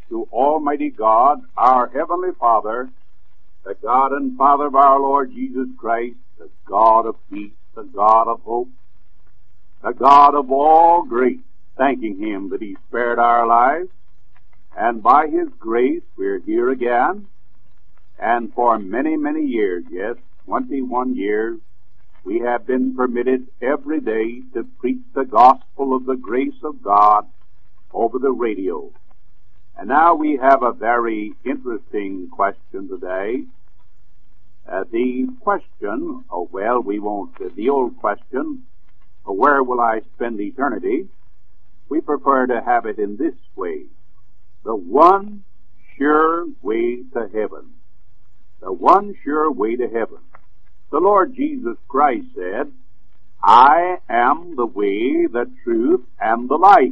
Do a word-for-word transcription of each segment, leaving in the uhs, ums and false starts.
to Almighty God, our Heavenly Father, the God and Father of our Lord Jesus Christ, the God of peace, the God of hope, the God of all grace, thanking Him that He spared our lives, and by His grace we're here again, and for many, many years, yes, twenty-one years, we have been permitted every day to preach the gospel of the grace of God over the radio. And now we have a very interesting question today. Uh, the question, oh well, we won't, uh, the old question, uh, where will I spend eternity? We prefer to have it in this way. The one sure way to heaven. The one sure way to heaven. The Lord Jesus Christ said, I am the way, the truth, and the life.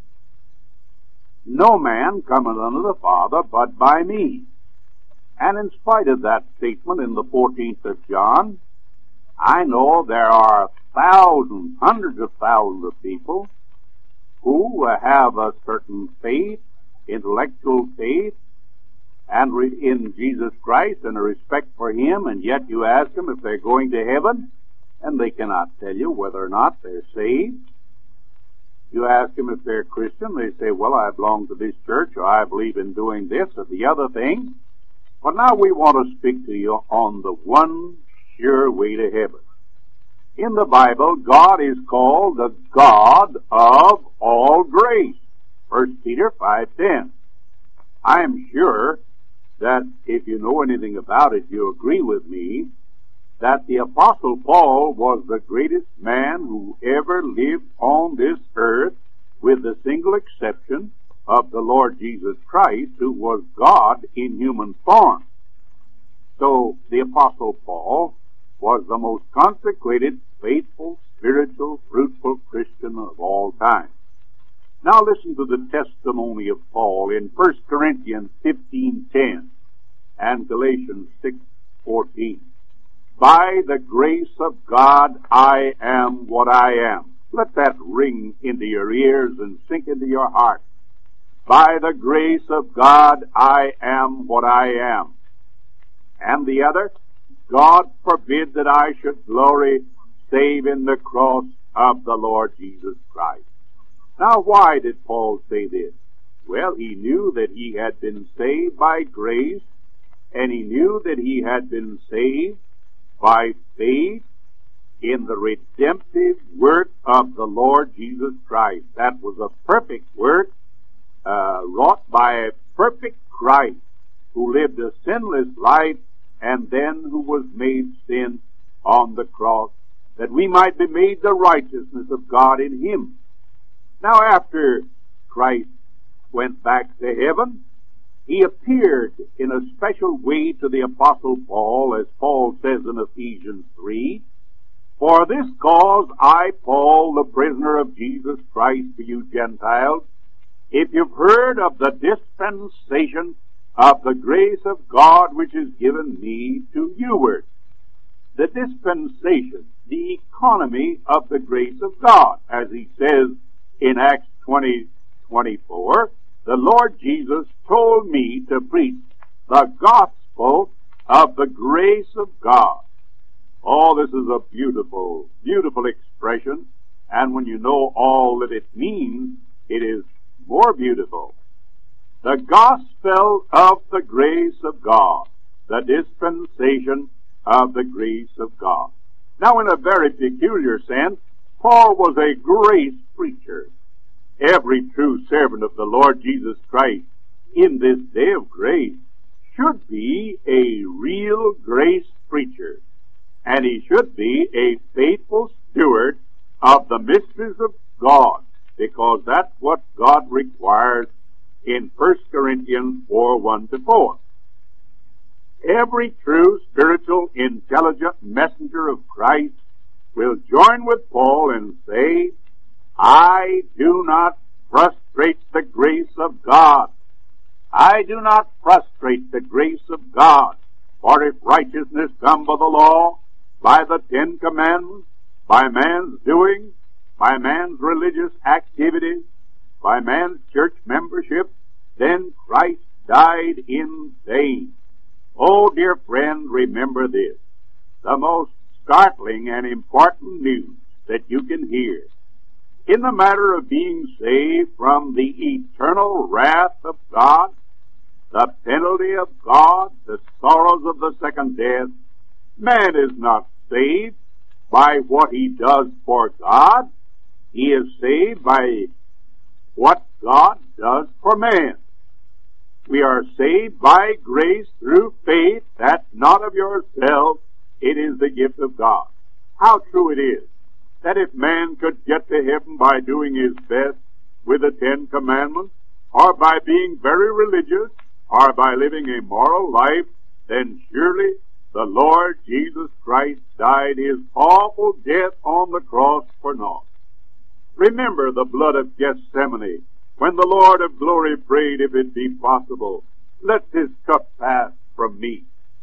No man cometh unto the Father but by me. And in spite of that statement in the fourteenth of John, I know there are thousands, hundreds of thousands of people who have a certain faith, intellectual faith, and re- in Jesus Christ and a respect for Him, and yet you ask them if they're going to heaven, and they cannot tell you whether or not they're saved. You ask them if they're Christian, they say, well, I belong to this church, or I believe in doing this or the other thing. But now we want to speak to you on the one sure way to heaven. In the Bible, God is called the God of all grace. First Peter five ten. I am sure that if you know anything about it, you agree with me that the Apostle Paul was the greatest man who ever lived on this earth, with the single exception of the Lord Jesus Christ, who was God in human form. So the Apostle Paul was the most consecrated, faithful, spiritual, fruitful Christian of all time. Now listen to the testimony of Paul in First Corinthians fifteen ten and Galatians six fourteen. By the grace of God, I am what I am. Let that ring into your ears and sink into your heart. By the grace of God, I am what I am. And the other, God forbid that I should glory save in the cross of the Lord Jesus Christ. Now, why did Paul say this? Well, he knew that he had been saved by grace, and he knew that he had been saved by faith in the redemptive work of the Lord Jesus Christ. That was a perfect work uh, wrought by a perfect Christ who lived a sinless life and then who was made sin on the cross, that we might be made the righteousness of God in Him. Now, after Christ went back to heaven, He appeared in a special way to the Apostle Paul, as Paul says in Ephesians three, For this cause I, Paul, the prisoner of Jesus Christ for you Gentiles, if you've heard of the dispensation of the grace of God which is given me to youward. The dispensation, the economy of the grace of God, as he says in Acts twenty twenty-four, the Lord Jesus told me to preach the gospel of the grace of God. Oh, this is a beautiful, beautiful expression, and when you know all that it means, it is more beautiful. The gospel of the grace of God, the dispensation of the grace of God. Now, in a very peculiar sense, Paul was a grace preacher. Every true servant of the Lord Jesus Christ in this day of grace should be a real grace preacher. And he should be a faithful steward of the mysteries of God, because that's what God requires in First Corinthians four, one to four. Every true, spiritual, intelligent messenger of Christ will join with Paul and say, I do not frustrate the grace of God. I do not frustrate the grace of God. For if righteousness come by the law, by the Ten Commandments, by man's doing, by man's religious activities, by man's church membership, then Christ died in vain. Oh, dear friend, remember this. The most startling and important news that you can hear in the matter of being saved from the eternal wrath of God, the penalty of God, the sorrows of the second death, man is not saved by what he does for God. He is saved by what God does for man. We are saved by grace through faith, that not of yourself, it is the gift of God. How true it is that if man could get to heaven by doing his best with the Ten Commandments, or by being very religious, or by living a moral life, then surely the Lord Jesus Christ died his awful death on the cross for naught. Remember the blood of Gethsemane, when the Lord of glory prayed, if it be possible, let this cup pass from me.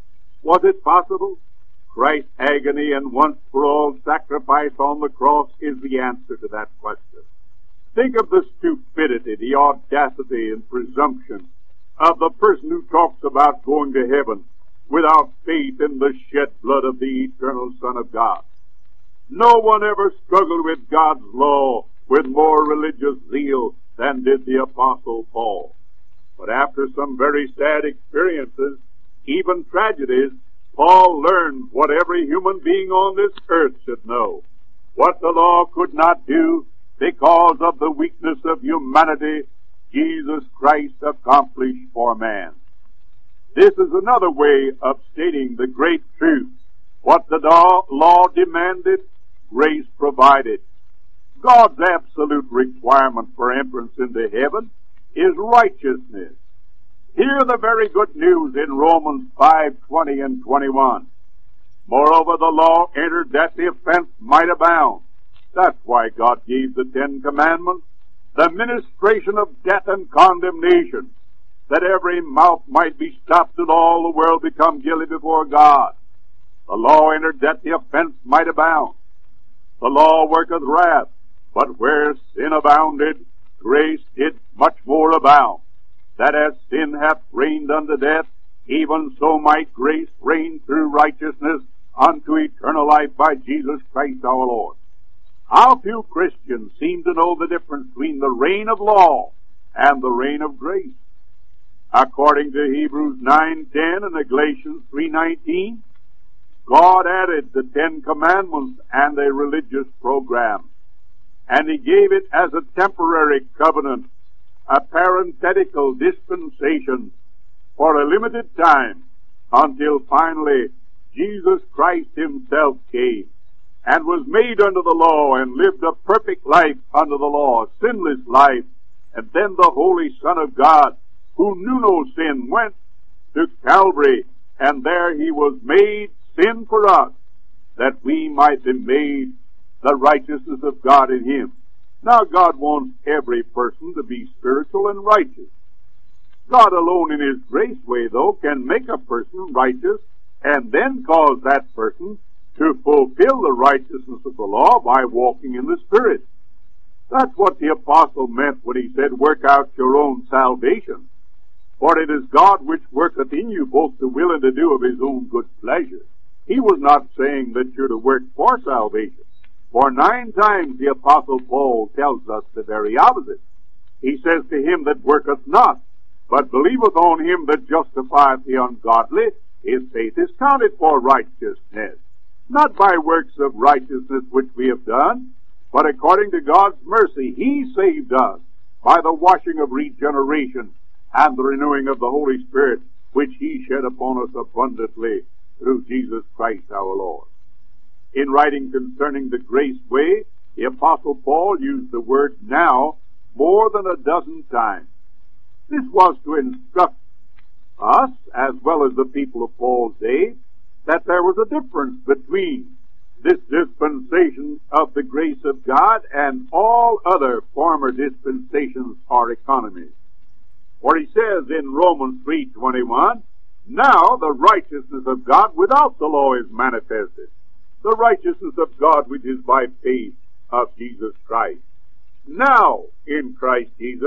Was it possible? Christ's agony and once-for-all sacrifice on the cross is the answer to that question. Think of the stupidity, the audacity, and presumption of the person who talks about going to heaven without faith in the shed blood of the eternal Son of God. No one ever struggled with God's law with more religious zeal than did the Apostle Paul. But after some very sad experiences, even tragedies, Paul learned what every human being on this earth should know. What the law could not do, because of the weakness of humanity, Jesus Christ accomplished for man. This is another way of stating the great truth. What the law demanded, grace provided. God's absolute requirement for entrance into heaven is righteousness. Hear the very good news in Romans five, twenty and twenty-one. Moreover, the law entered that the offense might abound. That's why God gave the Ten Commandments, the ministration of death and condemnation, that every mouth might be stopped and all the world become guilty before God. The law entered that the offense might abound. The law worketh wrath, but where sin abounded, grace did much more abound. That as sin hath reigned unto death, even so might grace reign through righteousness unto eternal life by Jesus Christ our Lord. How few Christians seem to know the difference between the reign of law and the reign of grace. According to Hebrews nine ten and Galatians three nineteen, God added the Ten Commandments and a religious program, and He gave it as a temporary covenant, a parenthetical dispensation for a limited time, until finally Jesus Christ Himself came and was made under the law and lived a perfect life under the law, a sinless life. And then the Holy Son of God, who knew no sin, went to Calvary, and there He was made sin for us, that we might be made the righteousness of God in Him. Now God wants every person to be spiritual and righteous. God alone in His grace way, though, can make a person righteous and then cause that person to fulfill the righteousness of the law by walking in the Spirit. That's what the apostle meant when he said, work out your own salvation. For it is God which worketh in you both to will and to do of His own good pleasure. He was not saying that you're to work for salvation. For nine times the apostle Paul tells us the very opposite. He says to him that worketh not, but believeth on Him that justifieth the ungodly, his faith is counted for righteousness. Not by works of righteousness which we have done, but according to God's mercy He saved us by the washing of regeneration and the renewing of the Holy Spirit, which He shed upon us abundantly through Jesus Christ our Lord. In writing concerning the grace way, the Apostle Paul used the word now more than a dozen times. This was to instruct us, as well as the people of Paul's day, that there was a difference between this dispensation of the grace of God and all other former dispensations or economies. For he says in Romans three twenty-one, now the righteousness of God without the law is manifested, the righteousness of God which is by faith of Jesus Christ. Now, in Christ Jesus,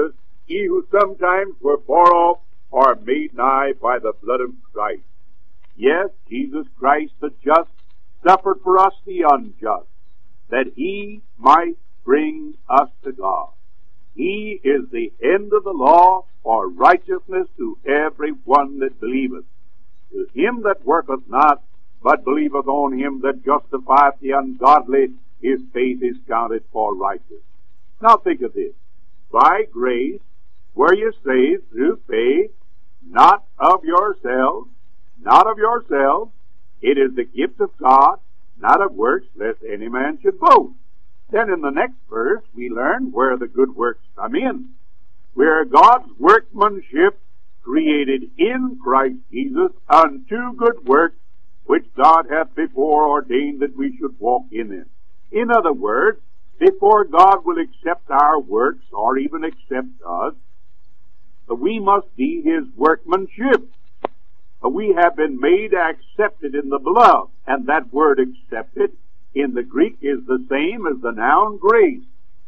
ye who sometimes were far off are made nigh by the blood of Christ. Yes, Jesus Christ the just suffered for us the unjust, that he might bring us to God. He is the end of the law for righteousness to every one that believeth. To him that worketh not, but believeth on him that justifieth the ungodly, his faith is counted for righteous. Now think of this. By grace were you saved through faith, not of yourselves, not of yourselves. It is the gift of God, not of works, lest any man should boast. Then in the next verse, we learn where the good works come in. We are God's workmanship, created in Christ Jesus unto good works, which God hath before ordained that we should walk in them. In other words, before God will accept our works, or even accept us, we must be his workmanship. We have been made accepted in the beloved, and that word accepted in the Greek is the same as the noun grace.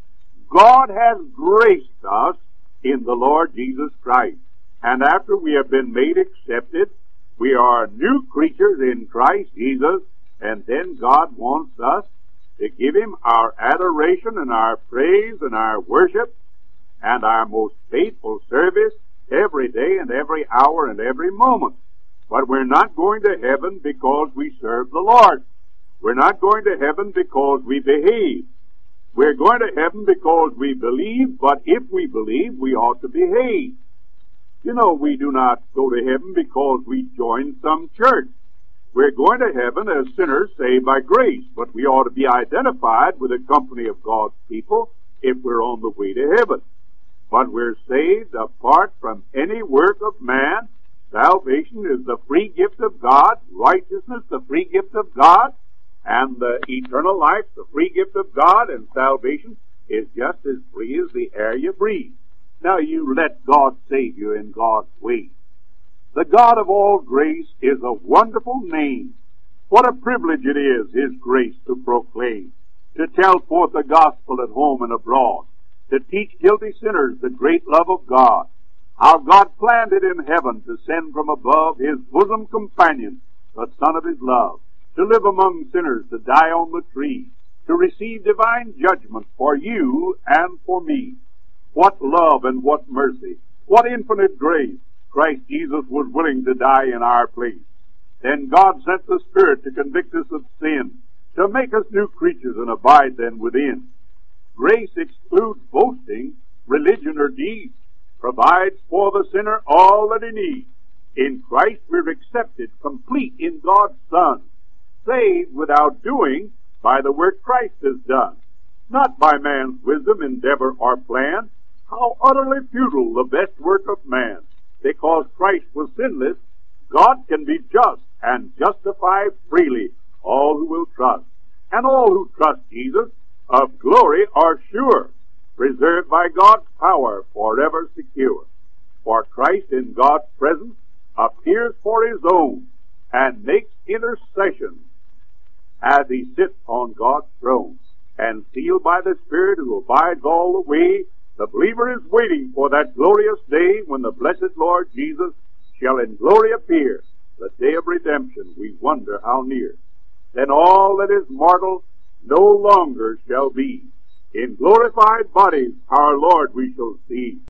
God has graced us in the Lord Jesus Christ. And after we have been made accepted, we are new creatures in Christ Jesus, and then God wants us to give him our adoration and our praise and our worship and our most faithful service every day and every hour and every moment. But we're not going to heaven because we serve the Lord. We're not going to heaven because we behave. We're going to heaven because we believe, but if we believe, we ought to behave. You know, we do not go to heaven because we join some church. We're going to heaven as sinners saved by grace, but we ought to be identified with the company of God's people if we're on the way to heaven. But we're saved apart from any work of man. Salvation is the free gift of God, righteousness the free gift of God, and the eternal life the free gift of God, and salvation is just as free as the air you breathe. Now you let God save you in God's way. The God of all grace is a wonderful name. What a privilege it is, his grace to proclaim, to tell forth the gospel at home and abroad, to teach guilty sinners the great love of God. How God planned it in heaven to send from above his bosom companion, the Son of his love, to live among sinners, to die on the tree, to receive divine judgment for you and for me. What love and what mercy, what infinite grace. Christ Jesus was willing to die in our place. Then God sent the Spirit to convict us of sin, to make us new creatures and abide then within. Grace excludes boasting, religion, or deeds, provides for the sinner all that he needs. In Christ we're accepted, complete in God's Son, saved without doing by the work Christ has done, not by man's wisdom, endeavor, or plan. How utterly futile the best work of man! Because Christ was sinless, God can be just and justify freely all who will trust. And all who trust Jesus of glory are sure, preserved by God's power forever secure. For Christ in God's presence appears for his own and makes intercession as he sits on God's throne. And sealed by the Spirit who abides all the way, the believer is waiting for that glorious day when the blessed Lord Jesus shall in glory appear, the day of redemption. We wonder how near. Then all that is mortal no longer shall be. In glorified bodies our Lord we shall see.